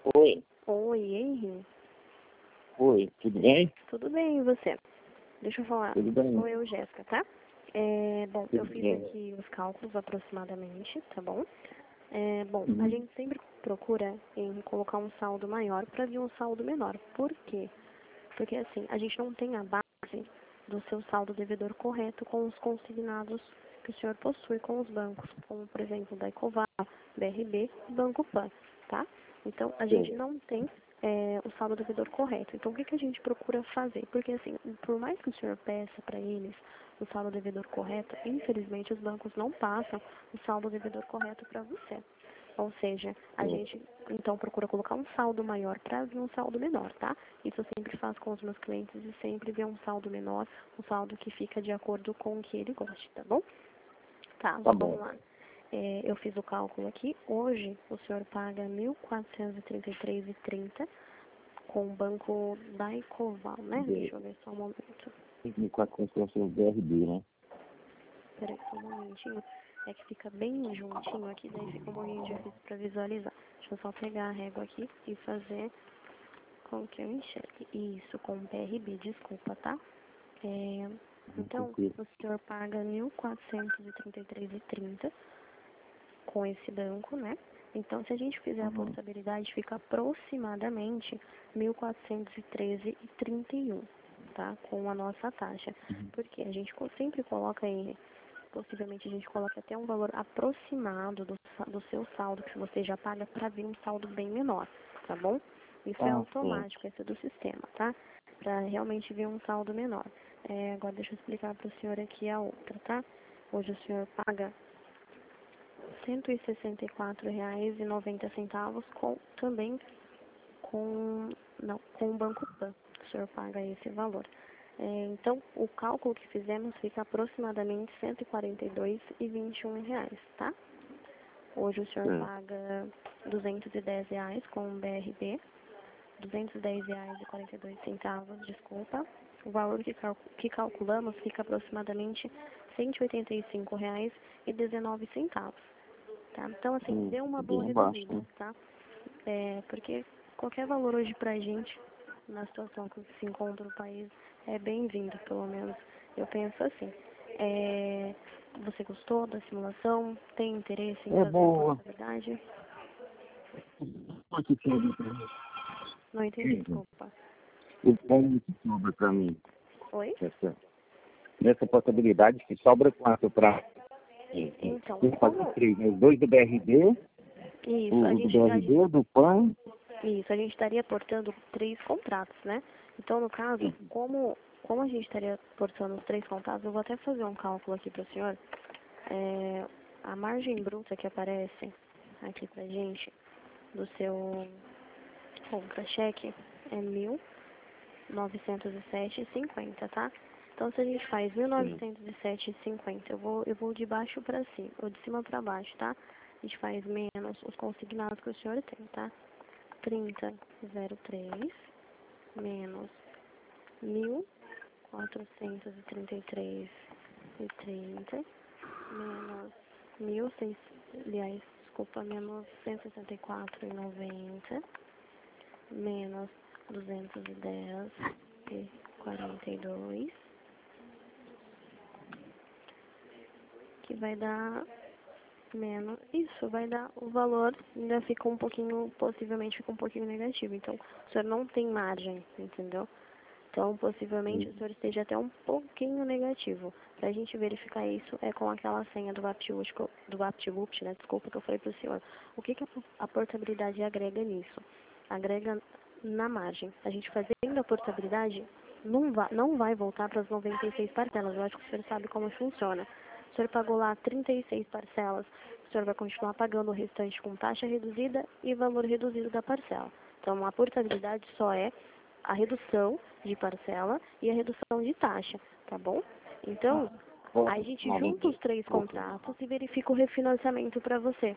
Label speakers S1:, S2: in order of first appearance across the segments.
S1: Oi.
S2: Oi, Henry.
S1: Oi, tudo bem?
S2: Tudo bem, e você? Deixa eu falar.
S1: Tudo bem.
S2: Sou eu, Jéssica, tá? Bom, eu
S1: Tudo
S2: fiz
S1: bem.
S2: aqui os cálculos aproximadamente, tá bom? A
S1: Uhum.
S2: gente sempre procura em colocar um saldo maior para vir um saldo menor. Por quê? Porque assim, a gente não tem a base do seu saldo devedor correto com os consignados que o senhor possui com os bancos, como por exemplo da Ecovar, BRB e Banco Pan, tá? Então a gente
S1: Sim.
S2: não tem o saldo devedor correto. Então o que a gente procura fazer? Porque assim, por mais que o senhor peça para eles o saldo devedor correto, infelizmente os bancos não passam o saldo devedor correto para você. Ou seja, a
S1: Sim.
S2: gente então procura colocar um saldo maior para vir um saldo menor, tá? Isso eu sempre faço com os meus clientes e sempre ver um saldo menor, um saldo que fica de acordo com o que ele goste, tá bom? Tá,
S1: Tá
S2: vamos
S1: bom.
S2: lá. Eu fiz o cálculo aqui. Hoje o senhor paga R$ 1.433,30 com o banco da Ecoval, né? Deixa eu ver só um momento.
S1: 1.400 BRB, né?
S2: Peraí, só um momentinho. É que fica bem juntinho aqui, daí fica um pouquinho difícil para visualizar. Deixa eu só pegar a régua aqui e fazer com que eu enxergue. Isso, com BRB, desculpa, tá? Então,
S1: Tranquilo.
S2: o senhor paga R$ 1.433,30 com esse banco, né? Então, se a gente fizer a
S1: Uhum.
S2: portabilidade, fica aproximadamente R$ 1.413,31, tá? Com a nossa taxa. Porque a gente sempre coloca aí, possivelmente a gente coloca até um valor aproximado do seu saldo que você já paga para vir um saldo bem menor, tá bom? Isso é
S1: Sim.
S2: automático, esse é do sistema, tá? Para realmente vir um saldo menor. Agora deixa eu explicar para o senhor aqui a outra, tá? Hoje o senhor paga R$ 164,90 também com o Banco Pan. O senhor paga esse valor. Então, o cálculo que fizemos fica aproximadamente R$ 142,21, tá? Hoje o senhor
S1: Sim.
S2: paga R$ 210 com o BRB, R$ 210,42, desculpa. O valor que calculamos fica aproximadamente R$ 185,19, tá? Então, assim, deu uma boa
S1: Bem abaixo,
S2: reduzida,
S1: né?
S2: tá? Porque qualquer valor hoje pra gente, na situação que se encontra o país, é bem-vindo, pelo menos. Eu penso assim. Você gostou da simulação? Tem interesse em
S1: É
S2: fazer a
S1: boa.
S2: portabilidade?
S1: O que sobra pra mim?
S2: Não entendi, desculpa.
S1: O bom que sobra pra mim?
S2: Oi?
S1: Nessa portabilidade que sobra quanto pra
S2: Então,
S1: eu fazer
S2: como...
S1: três, né? Os dois do BRB,
S2: Isso,
S1: o do BRB, do PAN.
S2: a gente estaria aportando 3 contratos, né? Então, no caso, como a gente estaria aportando os 3 contratos, eu vou até fazer um cálculo aqui para o senhor. A margem bruta que aparece aqui pra gente do seu contra-cheque é 1.907,50, tá? Então, se a gente faz 1.907,50, eu vou de baixo para cima, ou de cima para baixo, tá? A gente faz menos os consignados que o senhor tem, tá? 30,03 menos 1.433,30 menos 1.600, aliás, desculpa, menos 164,90 menos 210,42, que vai dar menos, isso vai dar o valor, ainda fica um pouquinho, possivelmente fica um pouquinho negativo, então o senhor não tem margem, entendeu? Então, possivelmente o senhor esteja até um pouquinho negativo. Para a gente verificar isso é com aquela senha do VaptVupt, né? Desculpa que eu falei para o senhor. O que a portabilidade agrega nisso? Agrega na margem. A gente fazendo a portabilidade não vai voltar para as 96 parcelas. Eu acho que o senhor sabe como funciona. O senhor pagou lá 36 parcelas, o senhor vai continuar pagando o restante com taxa reduzida e valor reduzido da parcela. Então, a portabilidade só é a redução de parcela e a redução de taxa, tá bom? Então, a gente junta os 3 contratos e verifica o refinanciamento para você.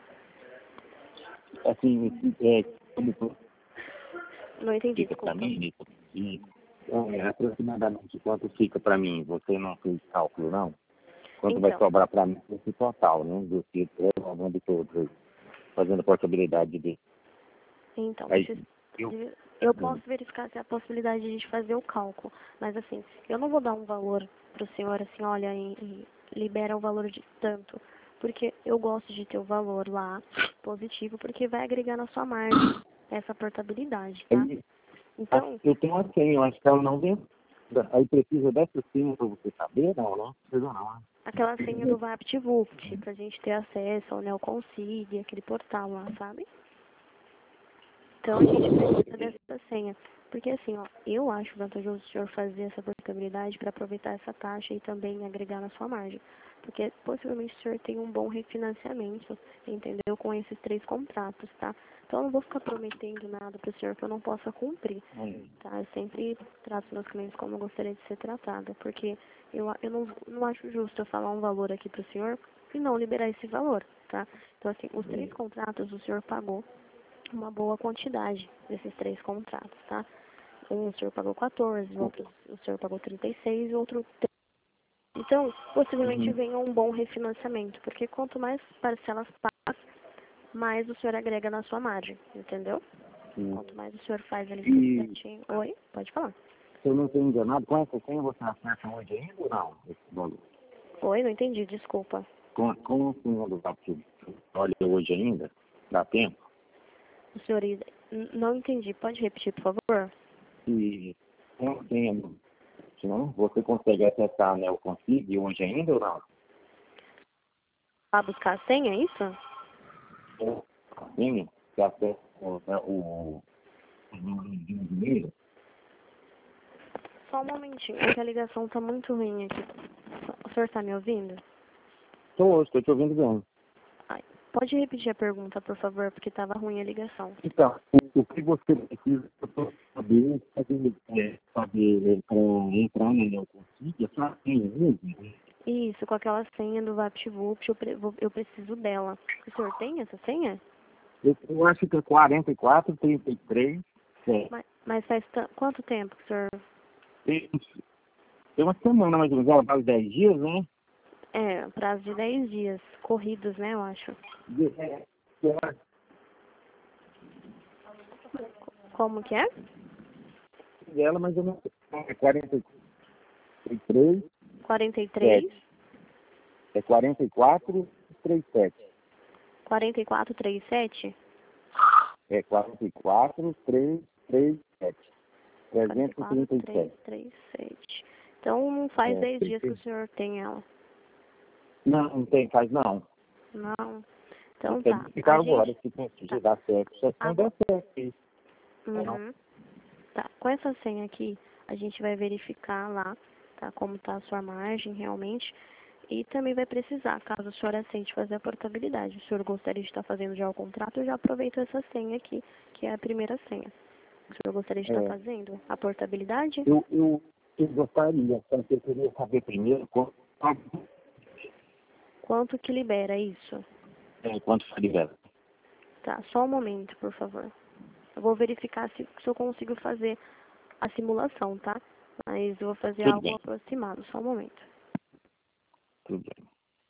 S1: Assim, como
S2: Não entendi,
S1: fica pra
S2: desculpa.
S1: mim, aproximadamente quanto fica pra mim? Você não fez cálculo, não? Quanto vai
S2: Então,
S1: sobrar pra mim esse total, né? Do que de todos aí, fazendo a portabilidade dele.
S2: Então,
S1: Aí eu,
S2: eu posso verificar se há a possibilidade de a gente fazer o cálculo, mas assim, eu não vou dar um valor para o senhor assim, olha, e libera o valor de tanto, porque eu gosto de ter o valor lá positivo, porque vai agregar na sua margem essa portabilidade, tá?
S1: aí,
S2: Então,
S1: eu tenho uma senha, eu acho que ela não vem. Aí precisa dessa senha para você saber? Não, não precisa não, né?
S2: aquela senha do VaptVupt, pra gente ter acesso ao NeoConsig, aquele portal lá, sabe? Então a gente precisa dessa senha. Porque assim, ó, eu acho vantajoso o senhor fazer essa portabilidade para aproveitar essa taxa e também agregar na sua margem. Porque possivelmente o senhor tem um bom refinanciamento, entendeu? Com esses 3 contratos, tá? Então eu não vou ficar prometendo nada para o senhor que eu não possa cumprir, tá? Eu sempre trato meus clientes como eu gostaria de ser tratada, porque eu não acho justo eu falar um valor aqui para o senhor e não liberar esse valor, tá? Então assim, os 3 contratos o senhor pagou uma boa quantidade desses 3 contratos, tá? Um o senhor pagou 14, outro o senhor pagou 36 e outro 30. Então, possivelmente venha um bom refinanciamento, porque quanto mais parcelas pagas, mais o senhor agrega na sua margem, entendeu? Quanto mais o senhor faz ali tudo
S1: E
S2: certinho. Oi? Pode falar.
S1: se eu não estou enganado, com essa senha você acerta hoje ainda ou não? Esse valor?
S2: Oi? Não entendi, desculpa.
S1: Com a senha do Zaptio, olha hoje ainda? Dá tempo?
S2: O senhor, não entendi. Pode repetir, por favor?
S1: E com a senha do não, você consegue acessar, né? Eu consigo hoje ainda ou não?
S2: Vai buscar a senha, é isso?
S1: Sim, que acessa o número de dinheiro.
S2: Só um momentinho, é que a ligação tá muito ruim aqui. O senhor tá me ouvindo?
S1: Estou te ouvindo bem.
S2: Ai, pode repetir a pergunta, por favor, porque estava ruim a ligação.
S1: Então, o que você precisa saber, saber para entrar no meu consigo, é só senha mesmo?
S2: Isso, com aquela senha do VaptVupt, eu preciso dela. O senhor tem essa senha?
S1: Eu acho que é 44, 33, é.
S2: Mas faz quanto tempo que o senhor...
S1: Tem, tem uma semana mais ou menos, ela faz 10 dias, né?
S2: É, prazo de 10 dias, corridos, né, eu acho.
S1: Eu acho
S2: Como que é?
S1: que ela, mas eu não sei. É 43,
S2: 43,
S1: 7. É 44, 37.
S2: 44, 37?
S1: É 44, 337.
S2: 44,
S1: 337.
S2: 337. Então, não faz
S1: É,
S2: 10 dias que o senhor tem ela.
S1: não, não tem, faz não.
S2: Não. Então
S1: Tem
S2: tá.
S1: que ficar
S2: A
S1: agora,
S2: gente...
S1: se conseguir
S2: Tá.
S1: dar certo. Só não
S2: Agora...
S1: dá certo isso. Não.
S2: Uhum. Tá, com essa senha aqui, a gente vai verificar lá, tá, como tá a sua margem realmente, e também vai precisar, caso o senhor aceite fazer a portabilidade. O senhor gostaria de estar fazendo já o contrato, eu já aproveito essa senha aqui, que é a primeira senha. O senhor gostaria de estar
S1: É,
S2: fazendo a portabilidade?
S1: eu gostaria, só que eu queria saber primeiro
S2: Quanto que libera isso?
S1: quanto foi liberado.
S2: Tá, só um momento, por favor. Eu vou verificar se eu consigo fazer a simulação, tá? Mas eu vou fazer
S1: Tudo
S2: algo
S1: bem,
S2: aproximado, só um momento.
S1: tudo bem.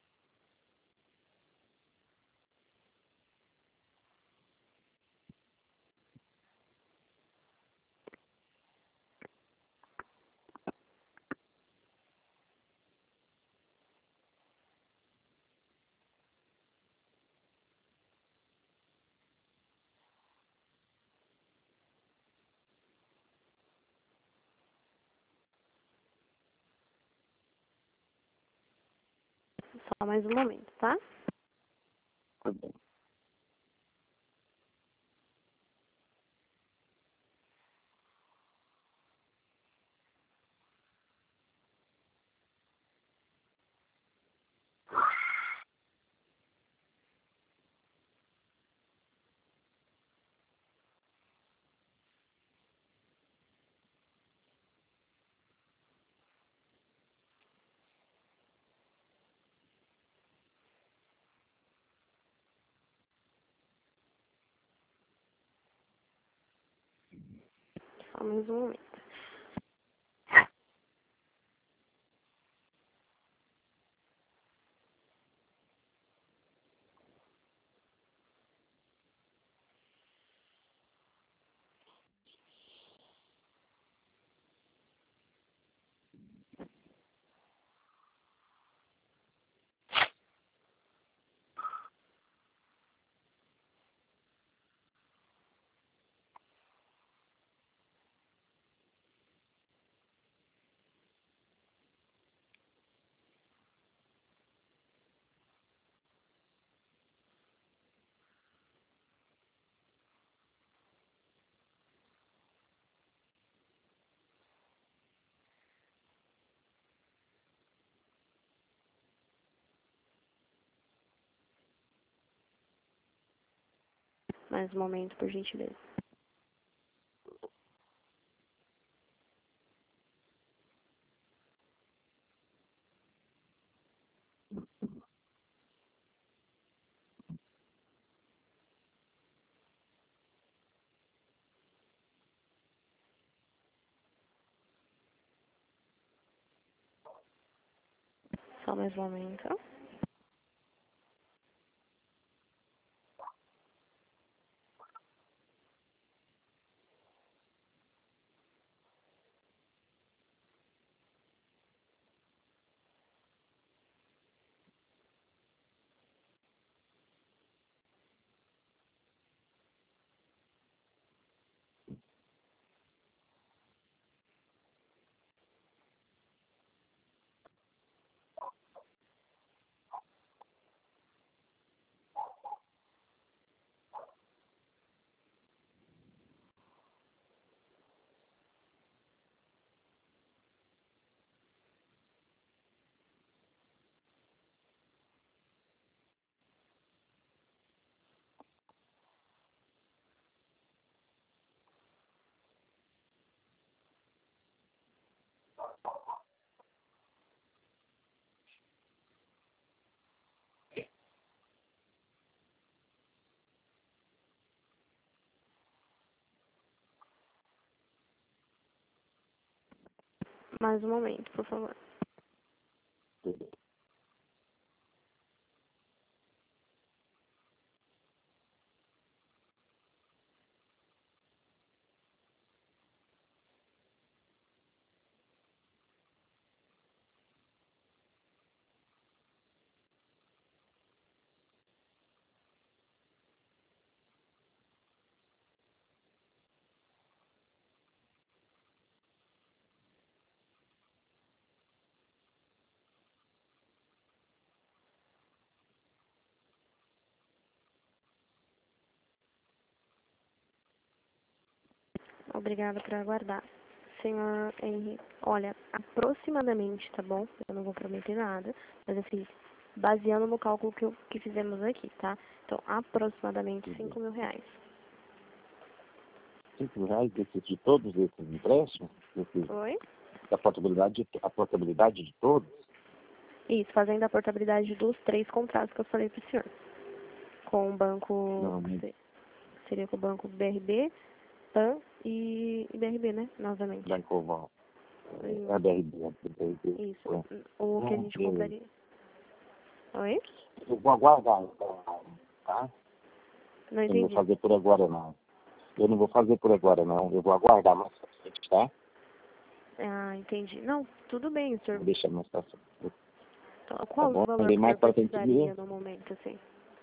S2: Só mais um momento, tá?
S1: Tudo bem.
S2: Só mais um momento. Mais um momento, por gentileza. Só mais um momento. Mais um momento, por favor. Obrigada por aguardar. Senhor Henrique, olha, aproximadamente, tá bom? Eu não vou prometer nada, mas assim, baseando no cálculo que fizemos aqui, tá? Então, aproximadamente R$ 5.000.
S1: R$ 5.000 de todos esses empréstimos?
S2: Oi?
S1: A portabilidade de todos?
S2: Isso, fazendo a portabilidade dos 3 contratos que eu falei pro senhor. Com o banco,
S1: Não,
S2: seria com o banco BRB, PAN e BRB, né? Novamente.
S1: Banco Oval. A BRB.
S2: Isso, o que a gente compraria. Oi?
S1: Eu vou aguardar, tá?
S2: Não
S1: Eu não vou
S2: entendi.
S1: fazer por agora, não. Eu vou aguardar mais pra frente, tá?
S2: Ah, entendi. Não, tudo bem, senhor.
S1: Vou deixar mais pra frente.
S2: Então, qual
S1: Tá bom?
S2: o valor
S1: Também
S2: que o
S1: mais
S2: senhor
S1: para frente
S2: precisaria no momento, assim?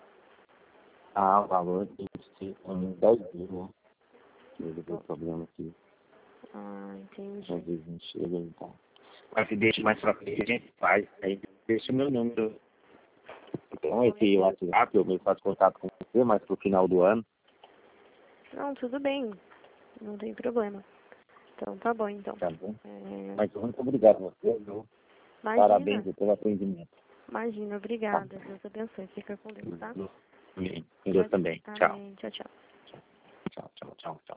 S1: o valor tem que ser uns 10 dias, né? Que ele tem problema aqui.
S2: Ah, entendi.
S1: Às vezes não chega e tal. Mas se deixa mais pra frente, a gente faz. Aí deixa o meu número. Então, esse WhatsApp, eu faço contato com você, mas pro final do ano.
S2: Não, tudo bem. Não tem problema. Então, tá bom, então.
S1: Tá bom?
S2: É,
S1: Mas muito obrigado a você, viu? Parabéns
S2: imagina,
S1: pelo atendimento.
S2: imagina, obrigada. Deus abençoe. Fica com Deus, tá?
S1: Amém. Com Deus também. Tchau.
S2: Amém. Tchau, tchau.
S1: Tchau, tchau, tchau, tchau.